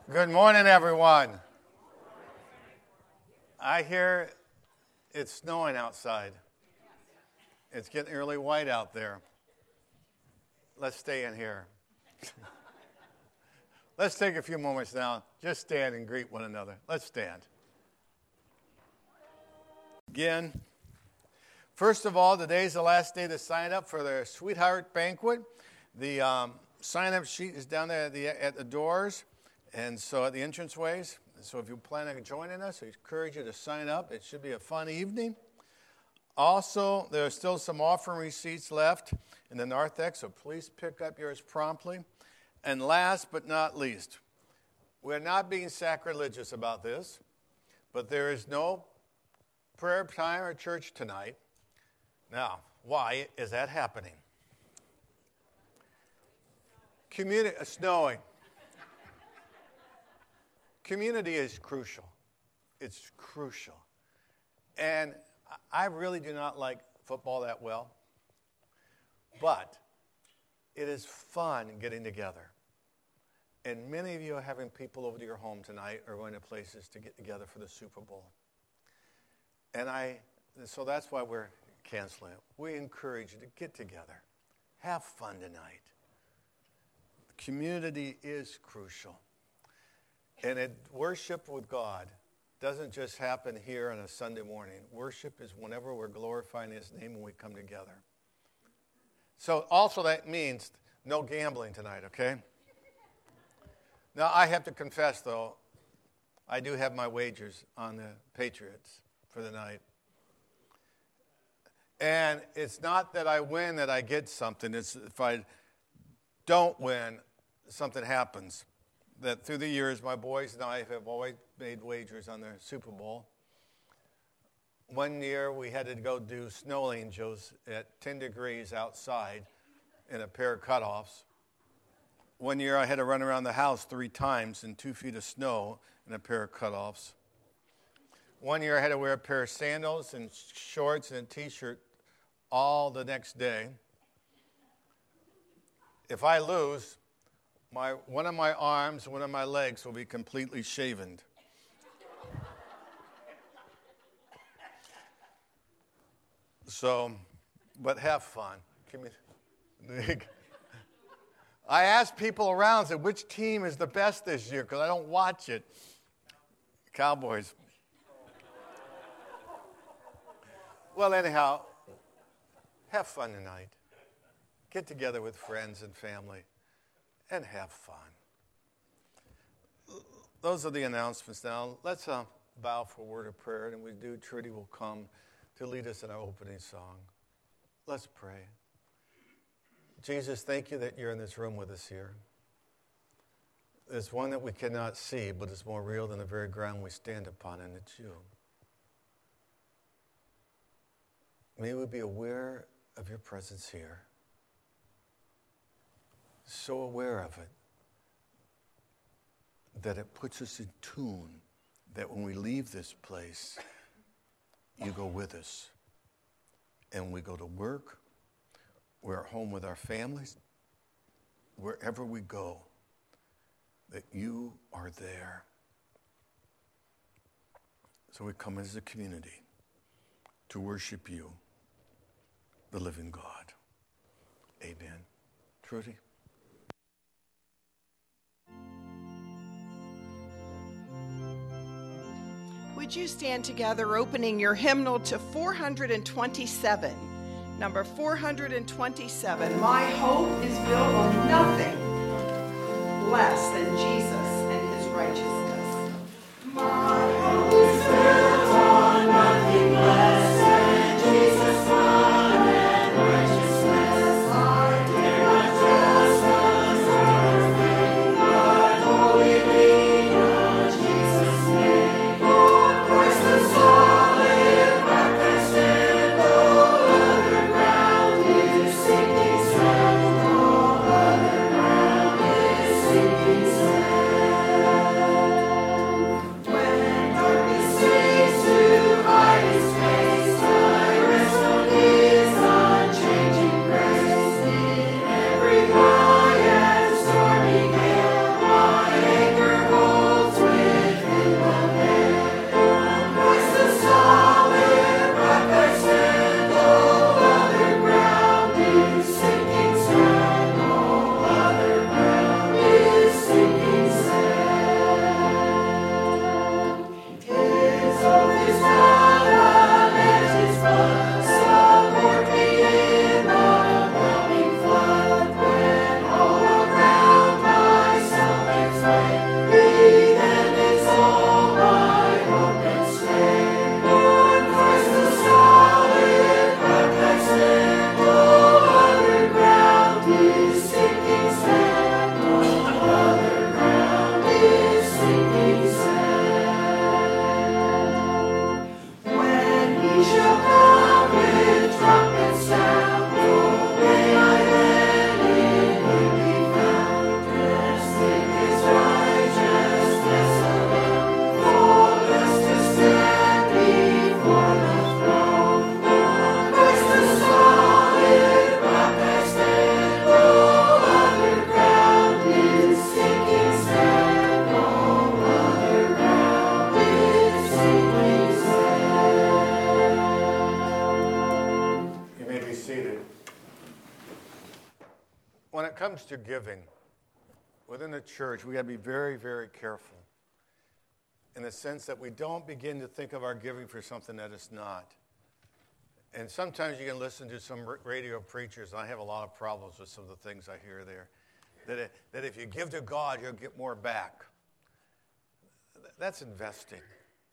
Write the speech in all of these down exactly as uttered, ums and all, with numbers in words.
Good morning, everyone. I hear it's snowing outside. It's getting really white out there. Let's stay in here. Let's take a few moments now. Just stand and greet one another. Let's stand. Again, first of all, today's the last day to sign up for the Sweetheart Banquet. The um, sign-up sheet is down there at the, at the doors. And so at the entranceways, so if you plan on joining us, I encourage you to sign up. It should be a fun evening. Also, there are still some offering receipts left in the narthex, so please pick up yours promptly. And last but not least, we're not being sacrilegious about this, but there is no prayer time or church tonight. Now, why is that happening? Community, uh, snowing. Community is crucial. It's crucial. And I really do not like football that well, but it is fun getting together. And many of you are having people over to your home tonight or going to places to get together for the Super Bowl. And I, so that's why we're canceling it. We encourage you to get together. Have fun tonight. Community is crucial. And it, worship with God doesn't just happen here on a Sunday morning. Worship is whenever we're glorifying His name when we come together. So also that means no gambling tonight, okay? Now, I have to confess, though, I do have my wagers on the Patriots for the night. And it's not that I win that I get something. It's if I don't win, something happens. That through the years, my boys and I have always made wagers on the Super Bowl. One year, we had to go do snow angels at ten degrees outside in a pair of cutoffs. One year, I had to run around the house three times in two feet of snow in a pair of cutoffs. One year, I had to wear a pair of sandals and shorts and a T-shirt all the next day. If I lose, My, one of my arms, one of my legs will be completely shaven. So, but have fun. Give me, I asked people around, said, which team is the best this year? Because I don't watch it. Cowboys. Well, anyhow, have fun tonight. Get together with friends and family. And have fun. Those are the announcements now. Let's uh, bow for a word of prayer, and we do. Trudy will come to lead us in our opening song. Let's pray. Jesus, thank you that you're in this room with us here. There's one that we cannot see, but it's more real than the very ground we stand upon, and it's you. May we be aware of your presence here. So aware of it that it puts us in tune that when we leave this place, you go with us. And we go to work, we're at home with our families, wherever we go, that you are there. So we come as a community to worship you, the living God. Amen. Trudy? Would you stand together, opening your hymnal to four hundred twenty-seven? Number four hundred twenty-seven. My hope is built on nothing less than Jesus and his righteousness. My hope is built on nothing less than Jesus' blood and righteousness. I dare not trust the sort of thing, but wholly lean on Jesus' name. Sinking sand. comes to giving, within the church, we got to be very, very careful in the sense that we don't begin to think of our giving for something that it's not. And sometimes you can listen to some radio preachers, and I have a lot of problems with some of the things I hear there, that, it, that if you give to God, you'll get more back. That's investing.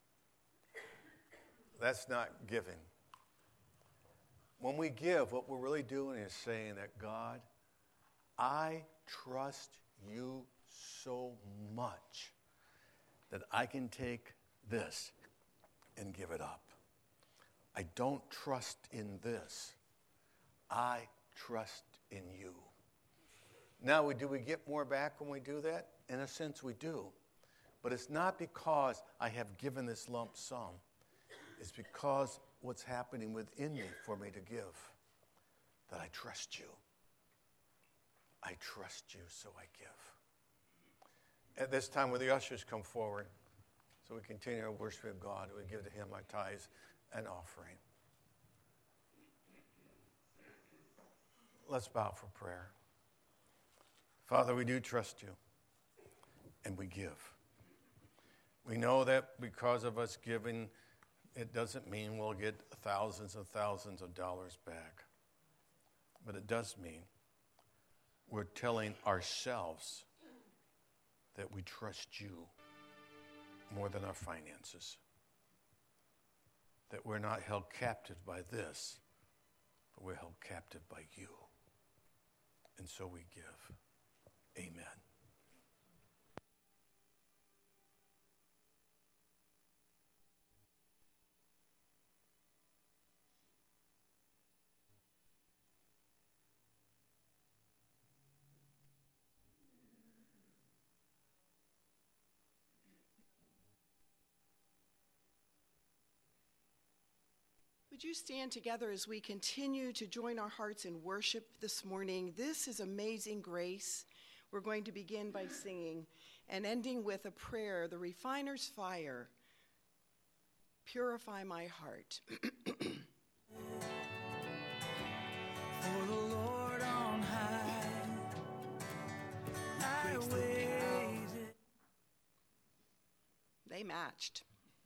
That's not giving. When we give, what we're really doing is saying that, God, I trust you so much that I can take this and give it up. I don't trust in this. I trust in you. Now, we, do we get more back when we do that? In a sense, we do. But it's not because I have given this lump sum. It's because what's happening within me for me to give, that I trust you. I trust you, so I give. At this time, will the ushers come forward so we continue to worship God. We give to him our tithes and offering. Let's bow for prayer. Father, we do trust you, and we give. We know that because of us giving, it doesn't mean we'll get thousands and thousands of dollars back. But it does mean we're telling ourselves that we trust you more than our finances. That we're not held captive by this, but we're held captive by you. And so we give. Amen. Would you stand together as we continue to join our hearts in worship this morning? This is Amazing Grace. We're going to begin by singing and ending with a prayer, the Refiner's Fire. Purify my heart. For the Lord on high, I waited. They matched.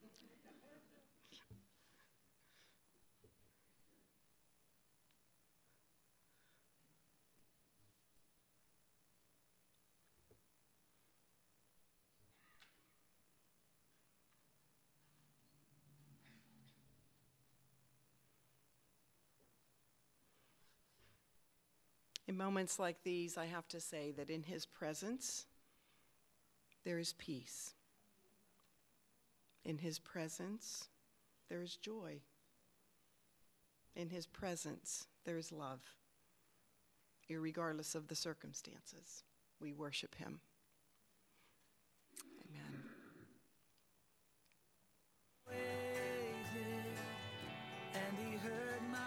In moments like these, I have to say that in his presence, there is peace. In his presence, there is joy. In his presence, there is love. Irregardless of the circumstances, we worship him. Amen. Waited, and he heard my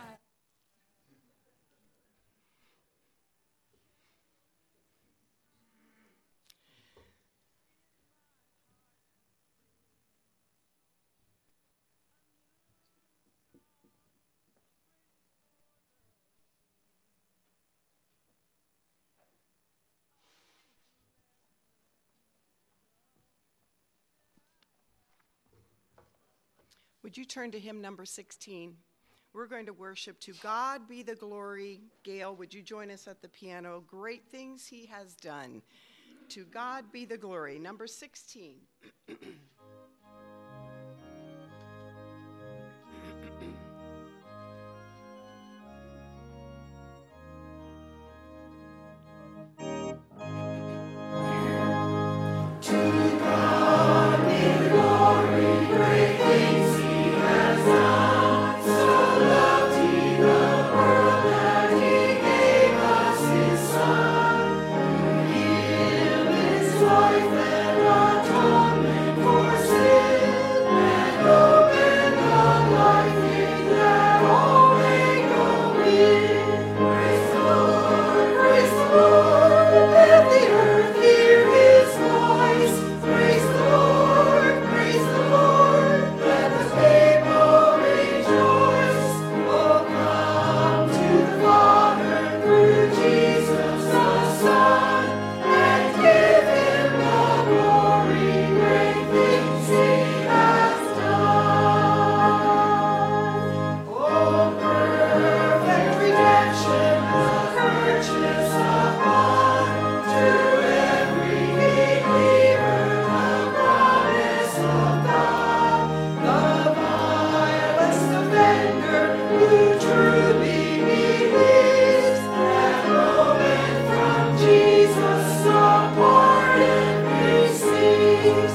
Would you turn to hymn number sixteen? We're going to worship To God Be the Glory. Gail, would you join us at the piano? Great things he has done. To God Be the Glory, number sixteen. life and atonement for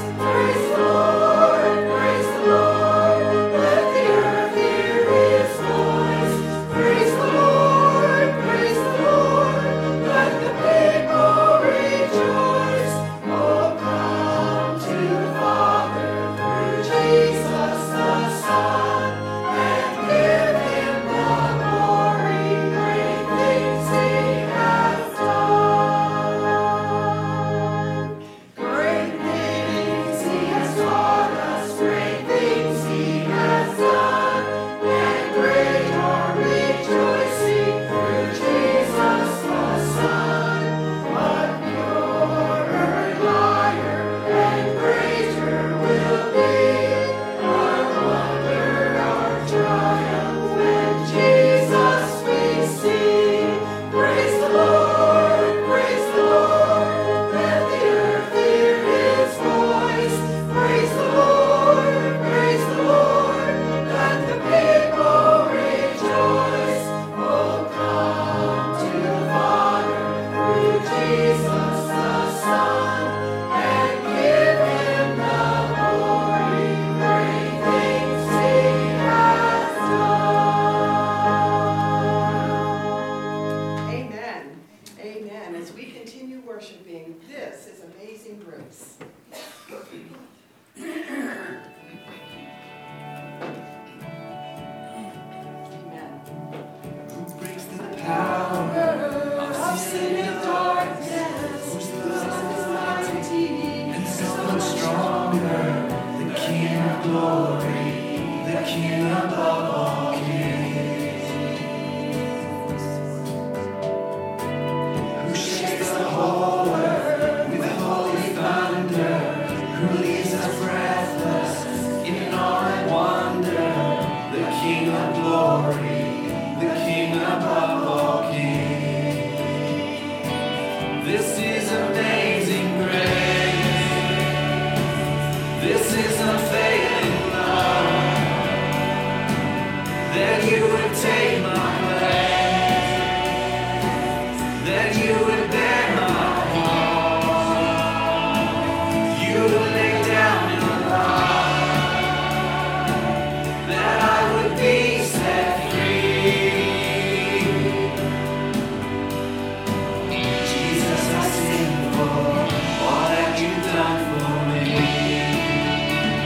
Jesus, I sing for all that you've done for me.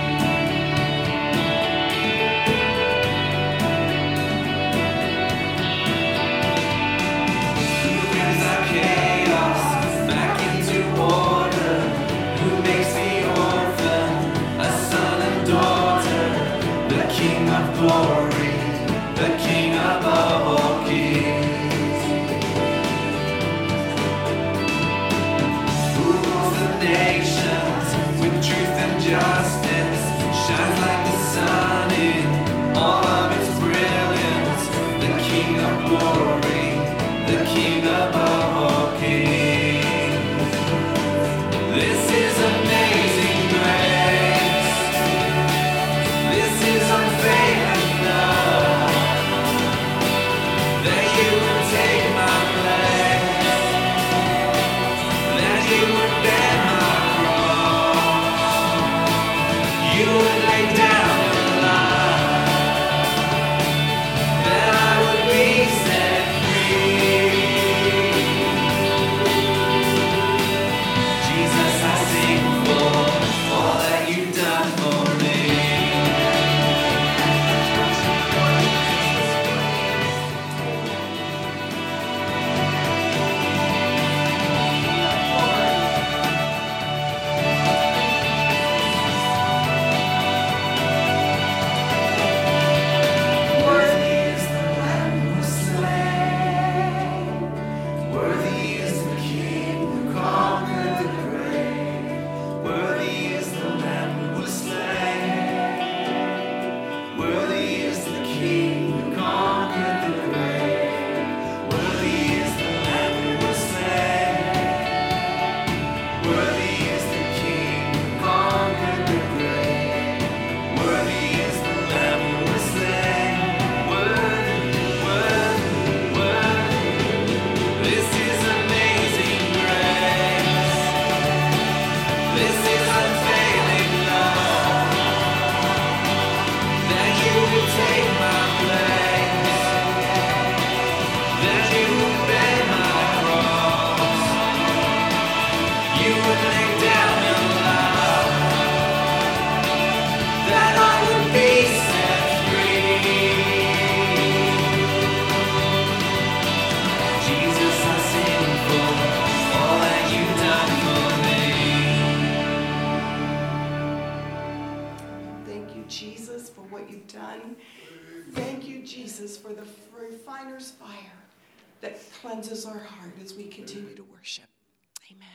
Jesus, for what you've done. Thank you, Jesus, for the refiner's fire that cleanses our heart as we continue to worship. Amen.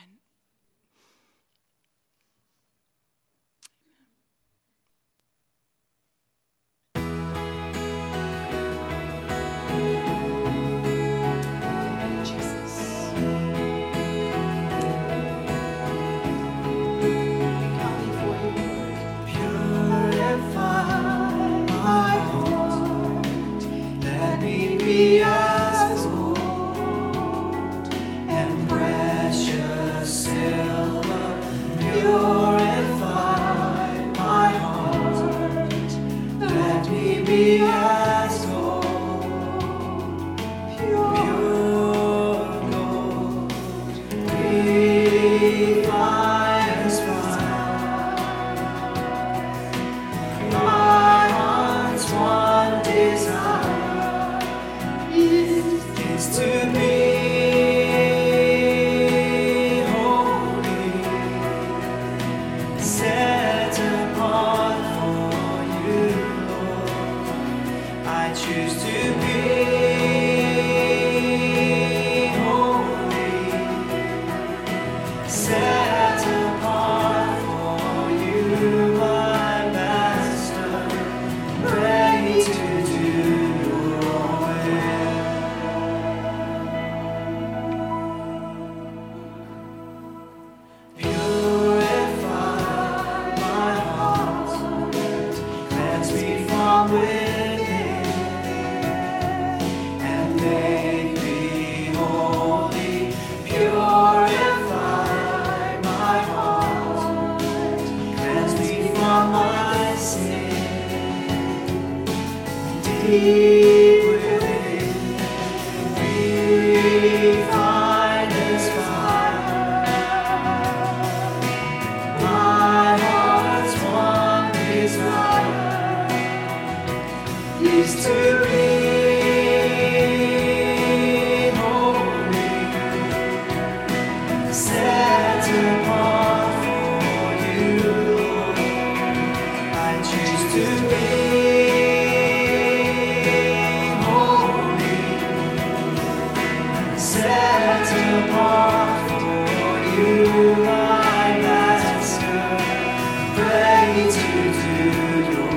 As gold and precious silver, purify my heart. Let me be as gold, pure gold, refiner's fire. My heart's one desire is to be holy, set apart for you, Lord. I choose to be holy, set apart for you, my Master, ready to do your will. Deep within, refiner's fire. My heart's one desire is to be holy, set apart for you, Lord. I choose to be set apart for you, my Master, ready to do your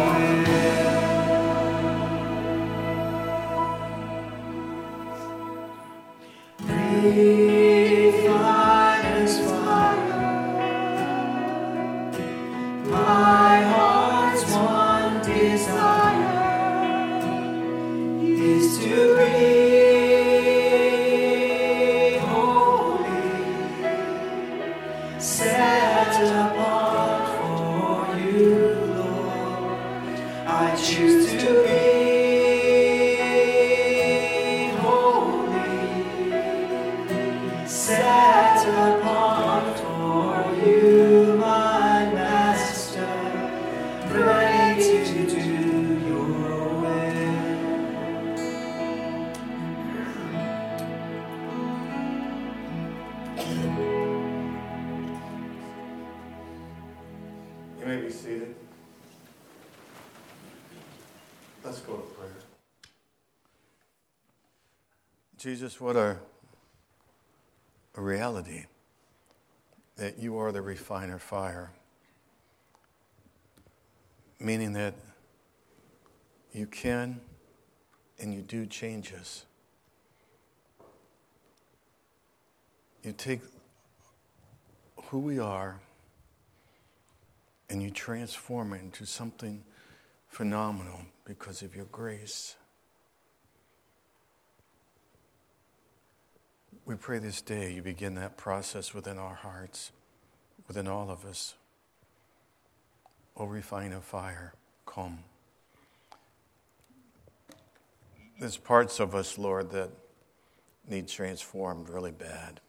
will. Refiner's fire, my heart's one desire is to be set apart for you, Lord. I choose to be holy, set apart for you, my Master, ready to do your will. You may be seated. Let's go to prayer. Jesus, what a, a reality that you are the refiner fire. Meaning that you can and you do change us. You take who we are and you transform it into something phenomenal because of your grace. We pray this day you begin that process within our hearts, within all of us. O refiner fire, come. There's parts of us, Lord, that need transformed really bad.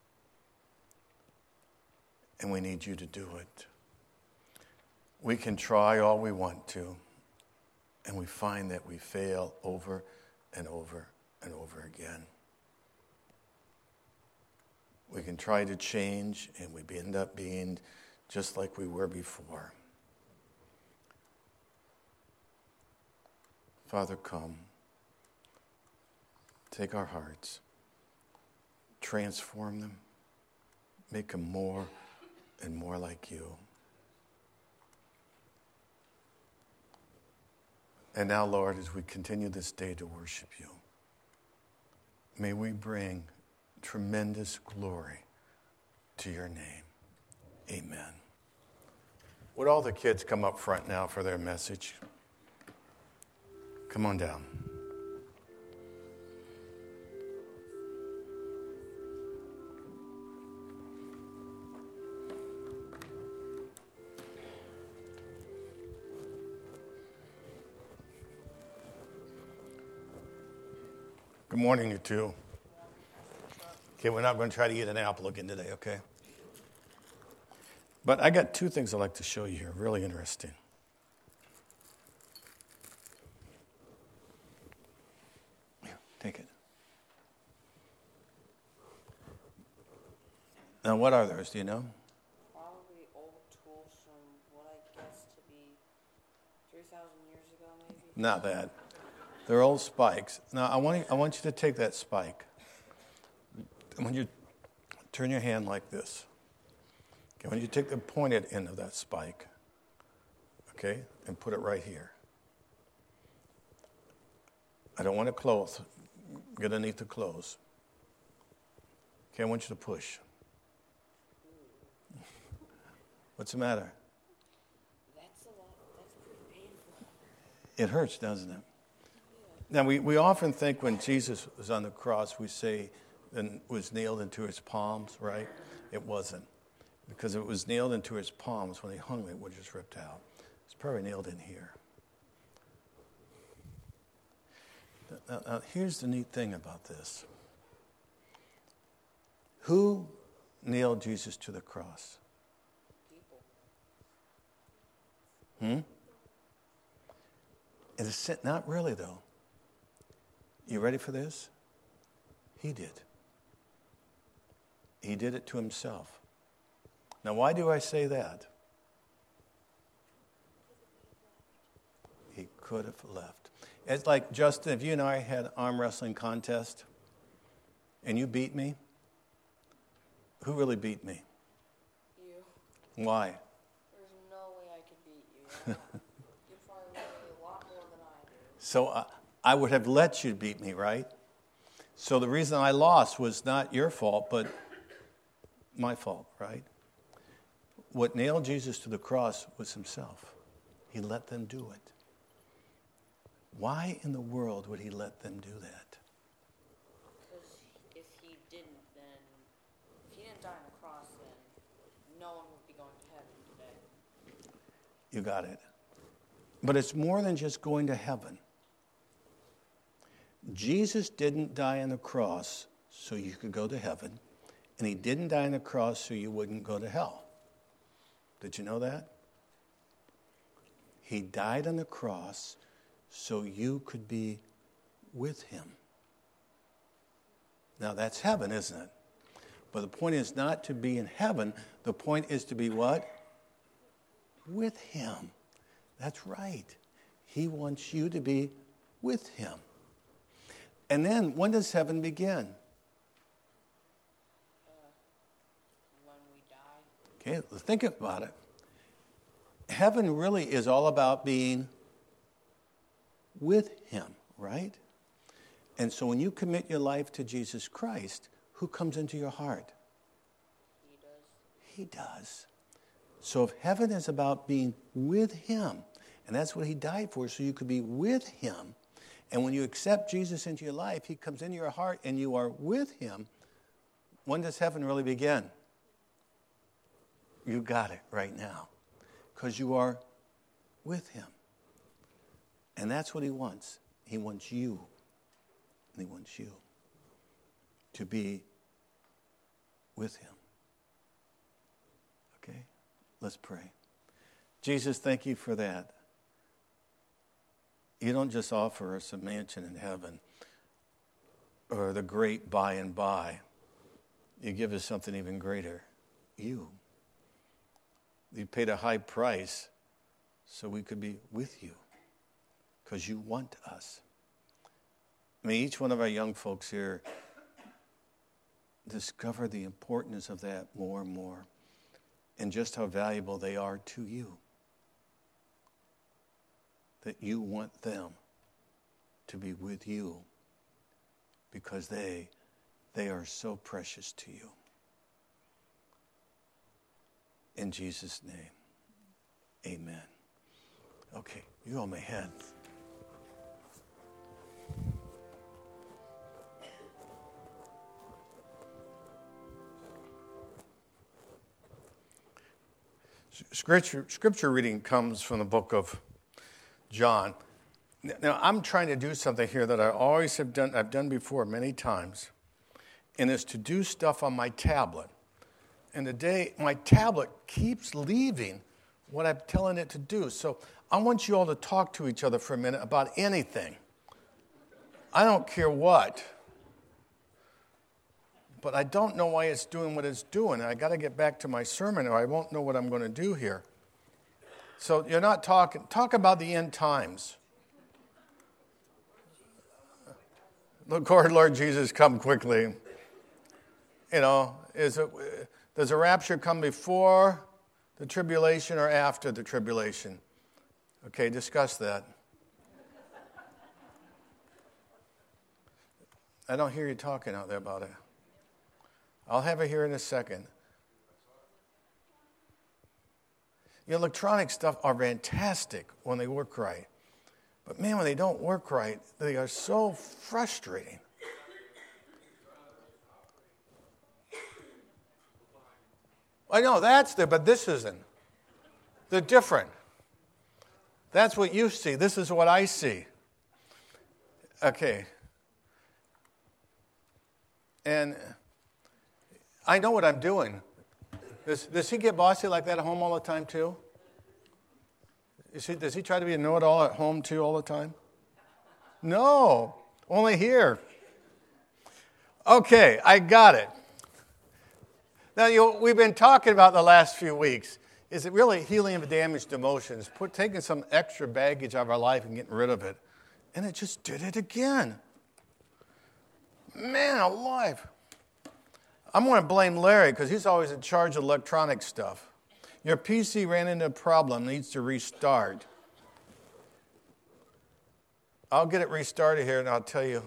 And we need you to do it. We can try all we want to, and we find that we fail over and over and over again. We can try to change, and we end up being just like we were before. Father, come. Take our hearts. Transform them. Make them more and more like you. And now, Lord, as we continue this day to worship you, may we bring tremendous glory to your name. Amen. Would all the kids come up front now for their message? Come on down. Good morning, you two. Okay, we're not going to try to eat an apple again today, okay? But I got two things I'd like to show you here, really interesting. Here, take it. Now, what are those? Do you know? Probably old tools from what I guess to be three thousand years ago, maybe. Not that. They're old spikes. Now, I want you, I want you to take that spike. I want you to turn your hand like this. Okay, I want you to take the pointed end of that spike, okay, and put it right here. I don't want it close. Get underneath the clothes. Okay, I want you to push. What's the matter? That's a lot. That's pretty painful. It hurts, doesn't it? Now, we, we often think when Jesus was on the cross, we say, and was nailed into his palms, right? It wasn't. Because it was nailed into his palms when he hung it, which was ripped out. It's probably nailed in here. Now, now, here's the neat thing about this. Who nailed Jesus to the cross? Hmm? And it's not really, though. You ready for this? He did. He did it to himself. Now, why do I say that? He could have left. It's like, Justin, if you and I had an arm wrestling contest and you beat me, who really beat me? You. Why? There's no way I could beat you. You probably weigh a lot more than I do. So uh, I would have let you beat me, right? So the reason I lost was not your fault, but my fault, right? What nailed Jesus to the cross was himself. He let them do it. Why in the world would he let them do that? Because if he didn't, then if he didn't die on the cross, then no one would be going to heaven today. You got it. But it's more than just going to heaven. Jesus didn't die on the cross so you could go to heaven, and he didn't die on the cross so you wouldn't go to hell. Did you know that? He died on the cross so you could be with him. Now that's heaven, isn't it? But the point is not to be in heaven. The point is to be what? With him. That's right. He wants you to be with him. And then, when does heaven begin? Uh, when we die. Okay, think about it. Heaven really is all about being with him, right? And so when you commit your life to Jesus Christ, who comes into your heart? He does. He does. So if heaven is about being with him, and that's what he died for, so you could be with him, and when you accept Jesus into your life, he comes into your heart and you are with him, when does heaven really begin? You got it right now. Because you are with him. And that's what he wants. He wants you. And he wants you to be with him. Okay? Let's pray. Jesus, thank you for that. You don't just offer us a mansion in heaven or the great by and by. You give us something even greater. You. You paid a high price so we could be with you. because you want us. I mean, each one of our young folks here discover the importance of that more and more, and just how valuable they are to you. That you want them to be with you because they, they are so precious to you. In Jesus' name, amen. Okay, you all may head. Scripture, scripture reading comes from the book of John. Now, I'm trying to do something here that I always have done, I've done before many times, and is to do stuff on my tablet. And today, my tablet keeps leaving what I'm telling it to do. So I want you all to talk to each other for a minute about anything. I don't care what. But I don't know why it's doing what it's doing. I got to get back to my sermon or I won't know what I'm going to do here. So you're not talking, talk about the end times. Lord, Lord Jesus, come quickly. You know, is it, does the rapture come before the tribulation or after the tribulation? Okay, discuss that. I don't hear you talking out there about it. I'll have it here in a second. The electronic stuff are fantastic when they work right. But man, when they don't work right, they are so frustrating. I know that's there, but this isn't. They're different. That's what you see. This is what I see. Okay. And I know what I'm doing. Does, does he get bossy like that at home all the time too? Is he, does he try to be a know-it-all at home too all the time? No, only here. Okay, I got it. Now, you, we've been talking about the last few weeks. Is it really healing of damaged emotions? Put, taking some extra baggage out of our life and getting rid of it. And it just did it again. Man alive. I'm going to blame Larry because he's always in charge of electronic stuff. Your P C ran into a problem, needs to restart. I'll get it restarted here and I'll tell you.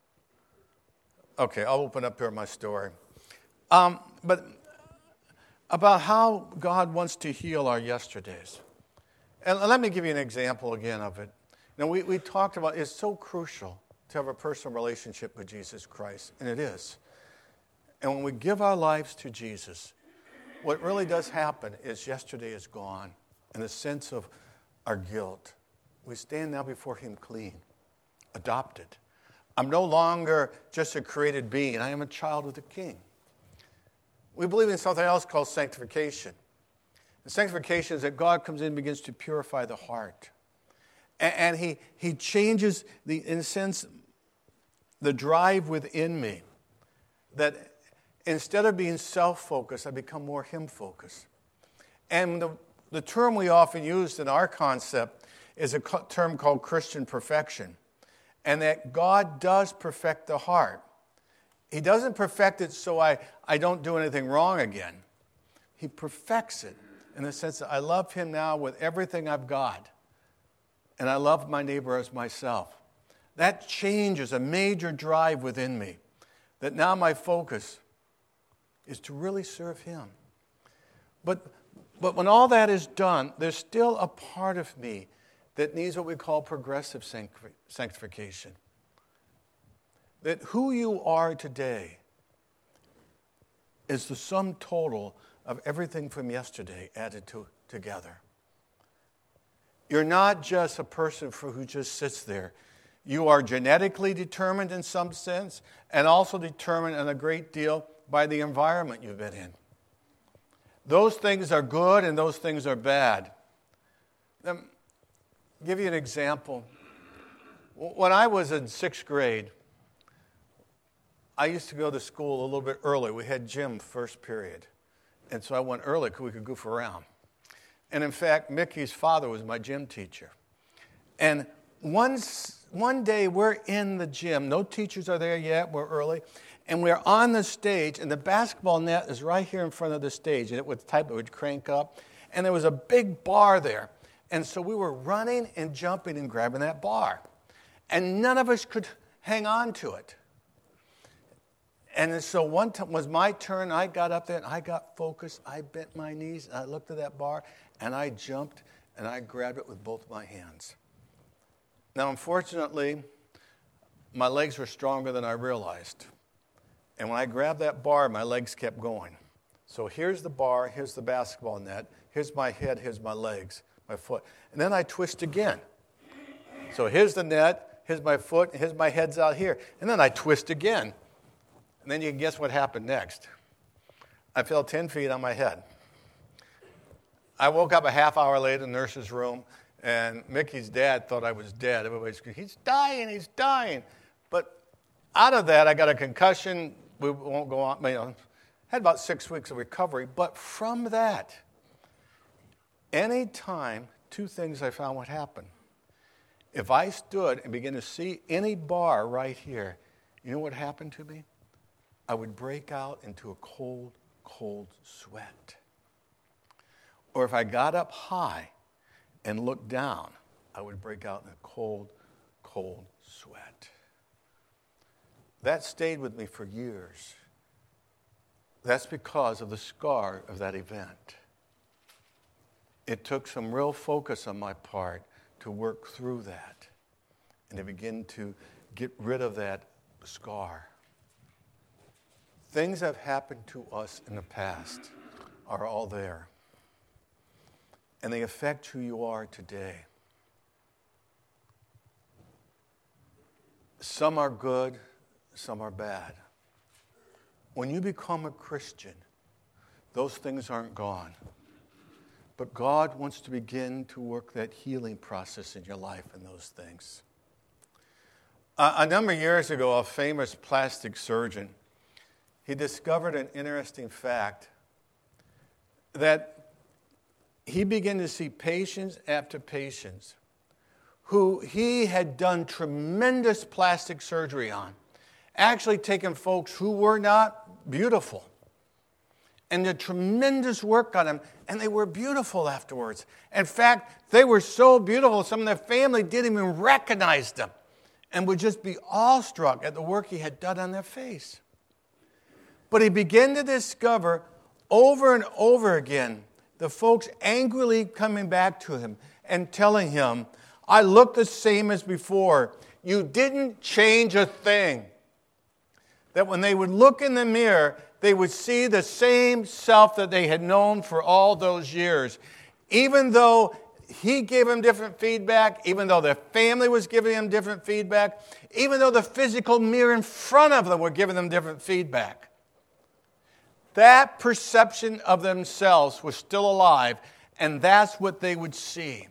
Okay, I'll open up here my story. Um, but about how God wants to heal our yesterdays. And let me give you an example again of it. Now, we, we talked about it's so crucial to have a personal relationship with Jesus Christ, and it is. And when we give our lives to Jesus, what really does happen is yesterday is gone in the sense of our guilt. We stand now before him clean, adopted. I'm no longer just a created being. I am a child of the King. We believe in something else called sanctification. And sanctification is that God comes in and begins to purify the heart. And, and he, he changes, the, in a sense, the drive within me. That instead of being self-focused, I become more him-focused. And the, the term we often use in our concept is a co- term called Christian perfection. And that God does perfect the heart. He doesn't perfect it so I, I don't do anything wrong again. He perfects it in the sense that I love him now with everything I've got. And I love my neighbor as myself. That changes a major drive within me. That now my focus is to really serve him. But, but when all that is done, there's still a part of me that needs what we call progressive sanctification. That who you are today is the sum total of everything from yesterday added to, together. You're not just a person for who just sits there. You are genetically determined in some sense, and also determined in a great deal by the environment you've been in. Those things are good and those things are bad. Let me give you an example. When I was in sixth grade, I used to go to school a little bit early. We had gym first period. And so I went early because we could goof around. And in fact, Mickey's father was my gym teacher. And once, one day we're in the gym. No teachers are there yet. We're early. And we're on the stage, and the basketball net is right here in front of the stage. And it was the type that would crank up. And there was a big bar there. And so we were running and jumping and grabbing that bar. And none of us could hang on to it. And so one time was my turn. I got up there, and I got focused. I bent my knees, and I looked at that bar, and I jumped, and I grabbed it with both my hands. Now, unfortunately, my legs were stronger than I realized. And when I grabbed that bar, my legs kept going. So here's the bar, here's the basketball net, here's my head, here's my legs, my foot. And then I twist again. So here's the net, here's my foot, here's my head's out here. And then I twist again. And then you can guess what happened next. I fell ten feet on my head. I woke up a half hour later in the nurse's room, and Mickey's dad thought I was dead. Everybody's screaming, he's dying, he's dying. But out of that, I got a concussion. We won't go on. You know, had about six weeks of recovery. But from that, any time, two things I found would happen. If I stood and began to see any bar right here, you know what happened to me? I would break out into a cold, cold sweat. Or if I got up high and looked down, I would break out in a cold, cold sweat. That stayed with me for years. That's because of the scar of that event. It took some real focus on my part to work through that and to begin to get rid of that scar. Things that have happened to us in the past are all there. And they affect who you are today. Some are good, some are bad. When you become a Christian, those things aren't gone. But God wants to begin to work that healing process in your life and those things. Uh, a number of years ago, a famous plastic surgeon, he discovered an interesting fact that he began to see patients after patients who he had done tremendous plastic surgery on, actually taking folks who were not beautiful and did tremendous work on them, and they were beautiful afterwards. In fact, they were so beautiful, some of their family didn't even recognize them and would just be awestruck at the work he had done on their face. But he began to discover over and over again the folks angrily coming back to him and telling him, I look the same as before. You didn't change a thing. That when they would look in the mirror, they would see the same self that they had known for all those years. Even though he gave them different feedback, even though their family was giving them different feedback, even though the physical mirror in front of them were giving them different feedback. That perception of themselves was still alive, and that's what they would see.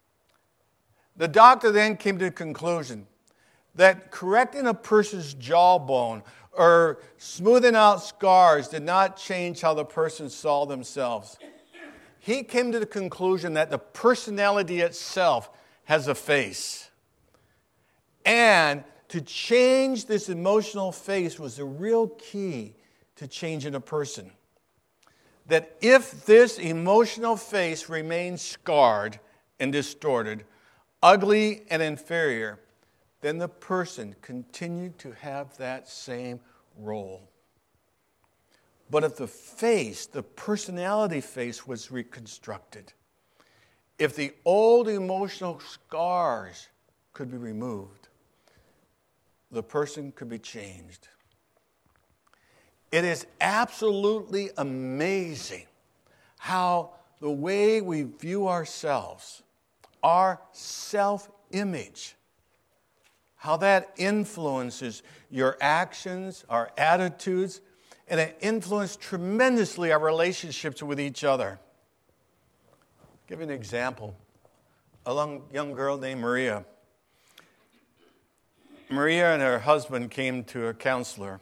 The doctor then came to the conclusion that correcting a person's jawbone or smoothing out scars did not change how the person saw themselves. He came to the conclusion that the personality itself has a face. And to change this emotional face was the real key to changing a person. That if this emotional face remains scarred and distorted, ugly and inferior, then the person continued to have that same role. But if the face, the personality face was reconstructed, if the old emotional scars could be removed, the person could be changed. It is absolutely amazing how the way we view ourselves, our self-image, how that influences your actions, our attitudes, and it influences tremendously our relationships with each other. I'll give you an example. A young girl named Maria. Maria and her husband came to a counselor.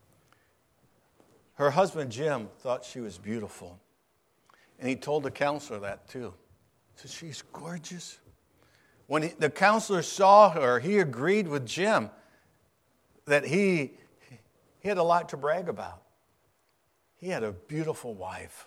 Her husband, Jim, thought she was beautiful. And he told the counselor that too. He said, she's gorgeous. When he, the counselor saw her, he agreed with Jim that he, he had a lot to brag about. He had a beautiful wife.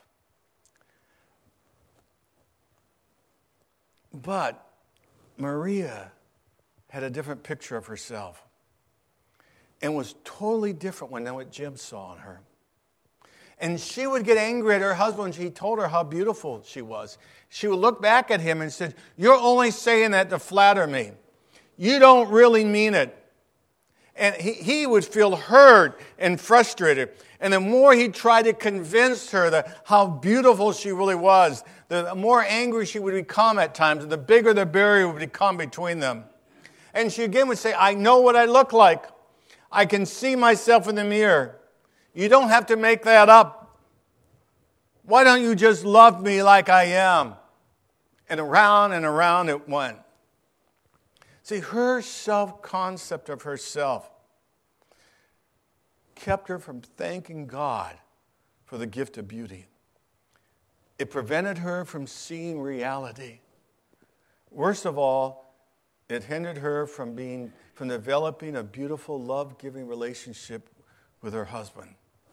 But Maria had a different picture of herself and was totally different when what Jim saw in her. And she would get angry at her husband when he told her how beautiful she was. She would look back at him and said, "You're only saying that to flatter me. You don't really mean it." And he, he would feel hurt and frustrated. And the more he tried to convince her that how beautiful she really was, the more angry she would become at times, and the bigger the barrier would become between them. And she again would say, "I know what I look like. I can see myself in the mirror. You don't have to make that up. Why don't you just love me like I am?" And around and around it went. See, her self-concept of herself kept her from thanking God for the gift of beauty. It prevented her from seeing reality. Worst of all, it hindered her from being, from developing a beautiful, love-giving relationship with her husband.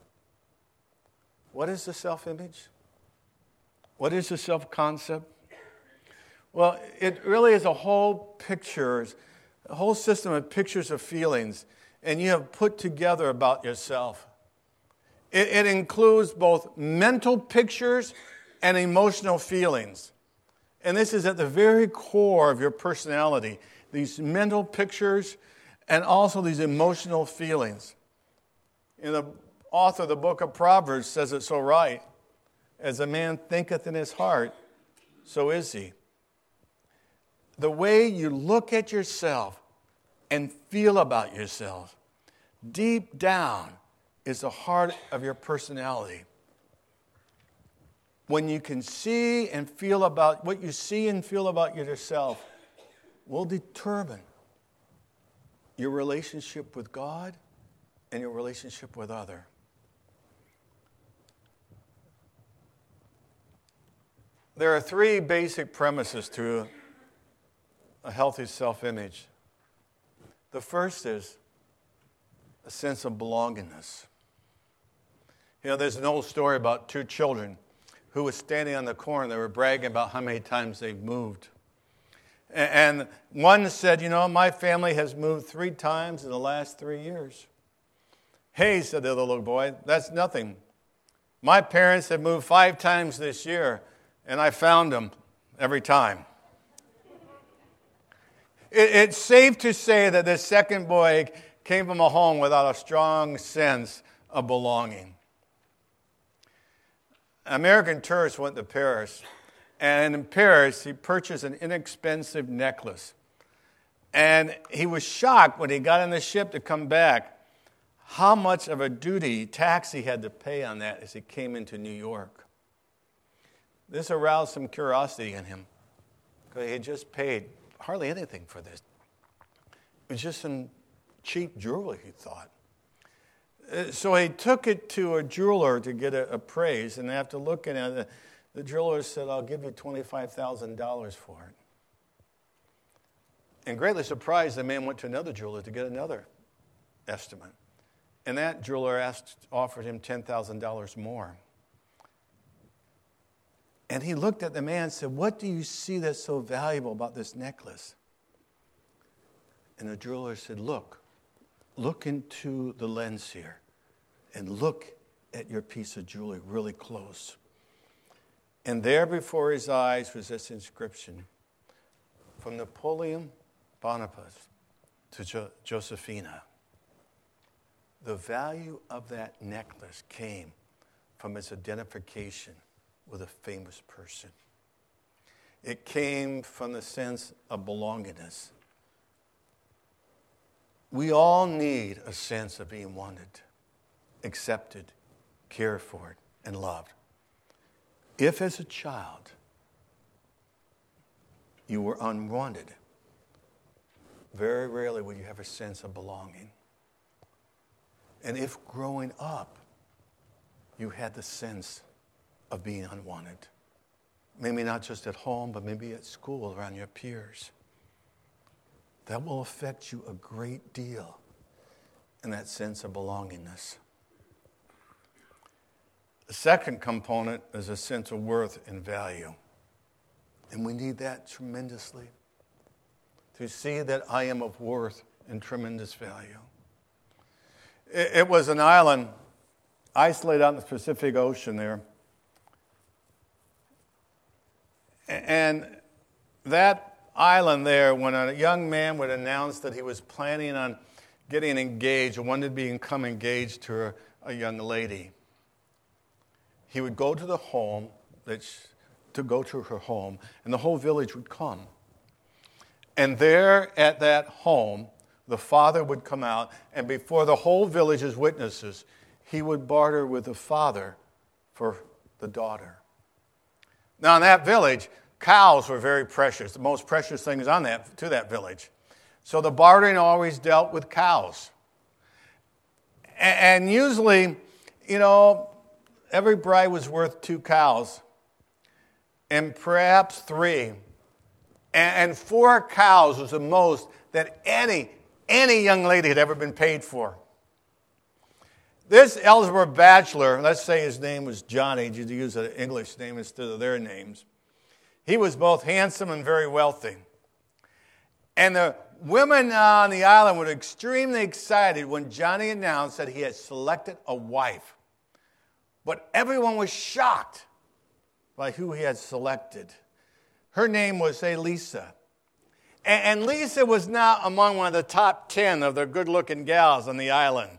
What is the self-image? What is the self-concept? Well, it really is a whole picture, a whole system of pictures of feelings, and you have put together about yourself. It, it includes both mental pictures and emotional feelings. And this is at the very core of your personality, these mental pictures and also these emotional feelings. And the author of the book of Proverbs says it so right. As a man thinketh in his heart, so is he. The way you look at yourself and feel about yourself, deep down, is the heart of your personality. When you can see and feel about, what you see and feel about yourself will determine your relationship with God and your relationship with others. There are three basic premises to a healthy self-image. The first is a sense of belongingness. You know, there's an old story about two children who were standing on the corner. They were bragging about how many times they've moved. And one said, "You know, my family has moved three times in the last three years. "Hey," said the other little boy, "that's nothing. My parents have moved five times this year, and I found them every time." It's safe to say that this second boy came from a home without a strong sense of belonging. An American tourist went to Paris, and in Paris he purchased an inexpensive necklace. And he was shocked when he got on the ship to come back how much of a duty tax he had to pay on that as he came into New York. This aroused some curiosity in him, because he had just paid hardly anything for this. It was just some cheap jewelry, he thought. So he took it to a jeweler to get it appraised, and after looking at it, the jeweler said, "I'll give you twenty-five thousand dollars for it." And greatly surprised, the man went to another jeweler to get another estimate. And that jeweler asked, offered him ten thousand dollars more. And he looked at the man and said, "What do you see that's so valuable about this necklace?" And the jeweler said, look, look into the lens here and look at your piece of jewelry really close. And there before his eyes was this inscription: "From Napoleon Bonaparte to jo- Josephina." The value of that necklace came from its identification with a famous person. It came from the sense of belongingness. We all need a sense of being wanted, accepted, cared for, and loved. If as a child you were unwanted, very rarely will you have a sense of belonging. And if growing up you had the sense of being unwanted, maybe not just at home, but maybe at school around your peers, that will affect you a great deal in that sense of belongingness. The second component is a sense of worth and value. And we need that tremendously, to see that I am of worth and tremendous value. It, it was an island isolated out in the Pacific Ocean there. And that island there, when a young man would announce that he was planning on getting engaged or wanted to become engaged to a, a young lady, he would go to the home, that she, to go to her home, and the whole village would come. And there at that home, the father would come out, and before the whole village's witnesses, he would barter with the father for the daughter. Now, in that village, cows were very precious, the most precious things on that to that village. So the bartering always dealt with cows. And usually, you know, every bride was worth two cows, and perhaps three. And four cows was the most that any, any young lady had ever been paid for. This eligible bachelor, let's say his name was Johnny, to use an English name instead of their names. He was both handsome and very wealthy. And the women on the island were extremely excited when Johnny announced that he had selected a wife. But everyone was shocked by who he had selected. Her name was, say, Lisa. And Lisa was not among one of the top ten of the good-looking gals on the island.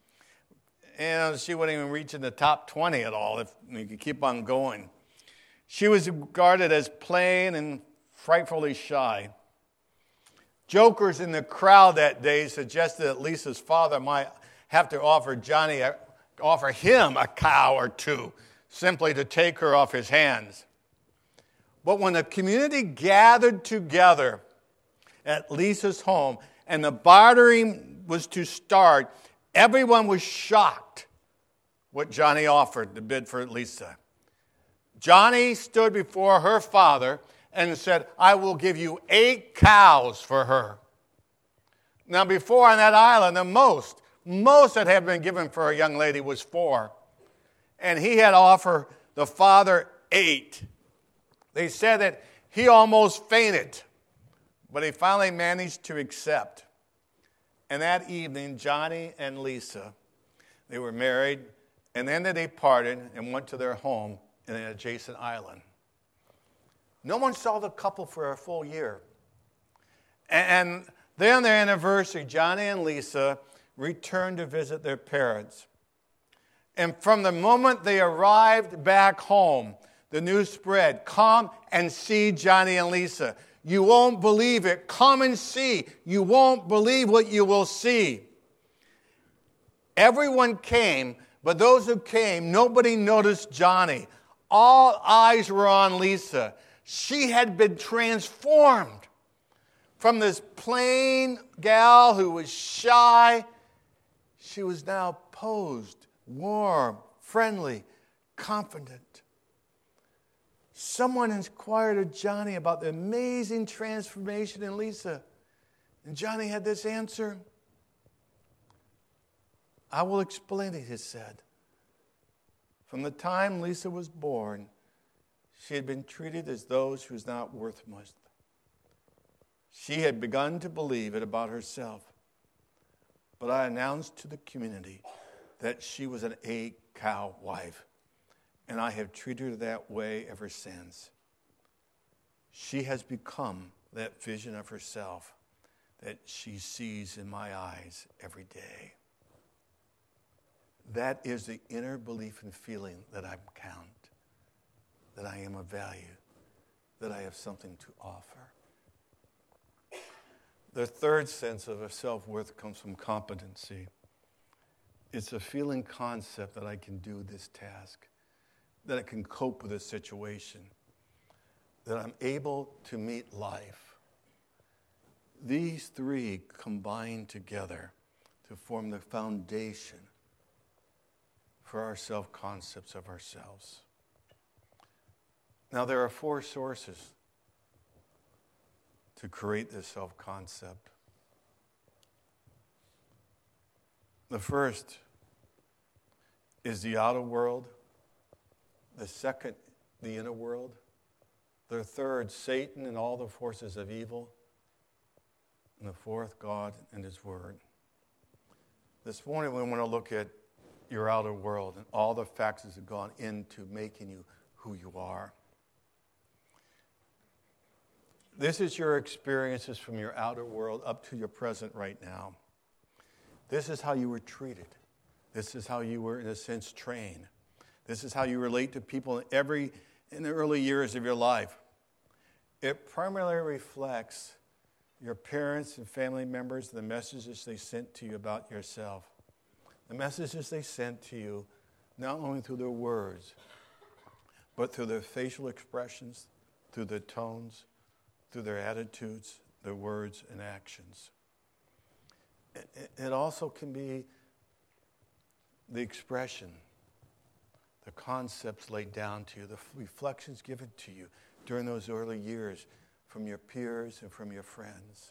And she wouldn't even reach in the top twenty at all if we could keep on going. She was regarded as plain and frightfully shy. Jokers in the crowd that day suggested that Lisa's father might have to offer Johnny, a, offer him a cow or two, simply to take her off his hands. But when the community gathered together at Lisa's home and the bartering was to start, everyone was shocked what Johnny offered to bid for Lisa. Johnny stood before her father and said, I will give you eight cows for her. Now, before on that island, the most, most that had been given for a young lady was four. And he had offered the father eight. They said that he almost fainted, but he finally managed to accept. And that evening, Johnny and Lisa, they were married, and then they parted and went to their home in an adjacent island. No one saw the couple for a full year. And then on their anniversary, Johnny and Lisa returned to visit their parents. And from the moment they arrived back home, the news spread, come and see Johnny and Lisa. You won't believe it. Come and see. You won't believe what you will see. Everyone came, but those who came, nobody noticed Johnny. All eyes were on Lisa. She had been transformed from this plain gal who was shy. She was now posed, warm, friendly, confident. Someone inquired of Johnny about the amazing transformation in Lisa. And Johnny had this answer. I will explain it, he said. From the time Lisa was born, she had been treated as those who was not worth much. She had begun to believe it about herself. But I announced to the community that she was an eight-cow wife. And I have treated her that way ever since. She has become that vision of herself that she sees in my eyes every day. That is the inner belief and feeling that I count, that I am of value, that I have something to offer. The third sense of self-worth comes from competency. It's a feeling concept that I can do this task, that I can cope with this situation, that I'm able to meet life. These three combine together to form the foundation for our self-concepts of ourselves. Now, there are four sources to create this self-concept. The first is the outer world. The second, the inner world. The third, Satan and all the forces of evil. And the fourth, God and his word. This morning we want to look at your outer world and all the factors that have gone into making you who you are. This is your experiences from your outer world up to your present right now. This is how you were treated. This is how you were, in a sense, trained. This is how you relate to people in every in the early years of your life. It primarily reflects your parents and family members, the messages they sent to you about yourself. The messages they sent to you, not only through their words, but through their facial expressions, through their tones, through their attitudes, their words, and actions. It also can be the expression, the concepts laid down to you, the reflections given to you during those early years from your peers and from your friends.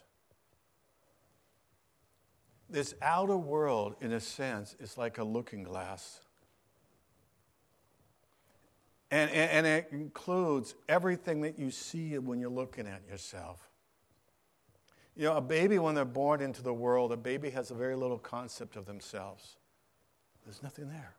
This outer world, in a sense, is like a looking glass. And, and, and it includes everything that you see when you're looking at yourself. You know, a baby, when they're born into the world, a baby has a very little concept of themselves. There's nothing there.